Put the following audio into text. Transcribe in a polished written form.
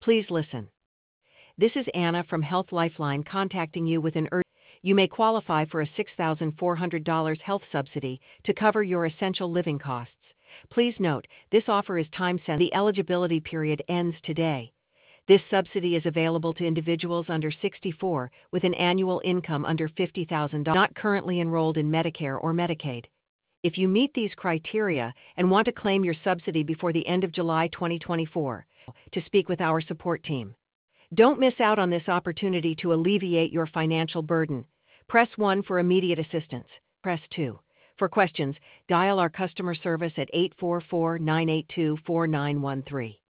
Please listen. This is Anna from Health Lifeline contacting you with an urgent. You may qualify for a $6,400 health subsidy to cover your essential living costs. Please note, this offer is time-sensitive. The eligibility period ends today. This subsidy is available to individuals under 64 with an annual income under $50,000 not currently enrolled in Medicare or Medicaid. If you meet these criteria and want to claim your subsidy before the end of July 2024, to speak with our support team. Don't miss out on this opportunity to alleviate your financial burden. Press 1 for immediate assistance. Press 2. For questions, dial our customer service at 844-982-4913.